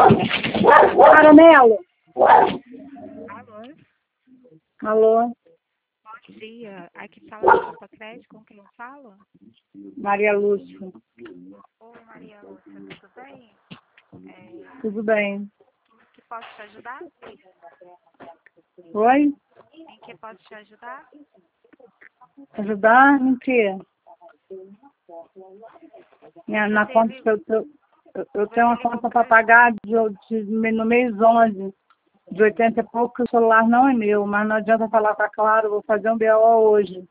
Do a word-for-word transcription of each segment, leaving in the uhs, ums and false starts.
Caramelo. Alô? Alô? Bom dia. Aqui fala da Copa Crédito, com quem eu falo? Maria Lúcia. Oi, Maria Lúcia, tudo bem? É, Tudo bem. em que posso te ajudar? Oi? Em que posso te ajudar? Ajudar em quê? Minha, na Você conta li- que eu, eu, eu Você tenho uma ligou conta pra para pagar de, de, no mês onze, de oitenta e pouco, que o celular não é meu, mas não adianta falar com a Claro, vou fazer um B O hoje.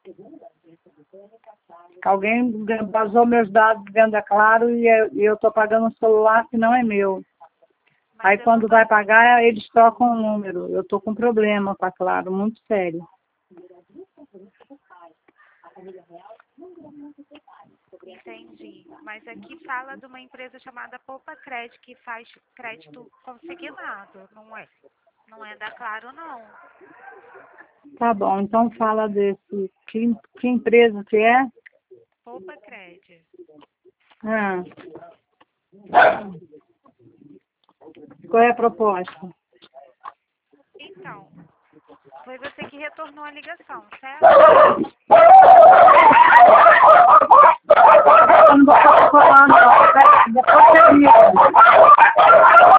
Alguém vazou meus dados dentro da Claro e eu e eu estou pagando um celular que não é meu. Mas Aí eu quando não tô... vai pagar, eles trocam o número. Eu estou com problema com a Claro, muito sério. Entendi. Mas aqui fala de uma empresa chamada Poupa Crédito, que faz crédito consignado, não é? Não é da Claro, não. Tá bom, então fala desse. Que, que empresa que é? Poupa Crédito. Ah. Qual é a proposta? Então, foi você que retornou a ligação, certo? Eu não vou falar, não. Depois eu ligo.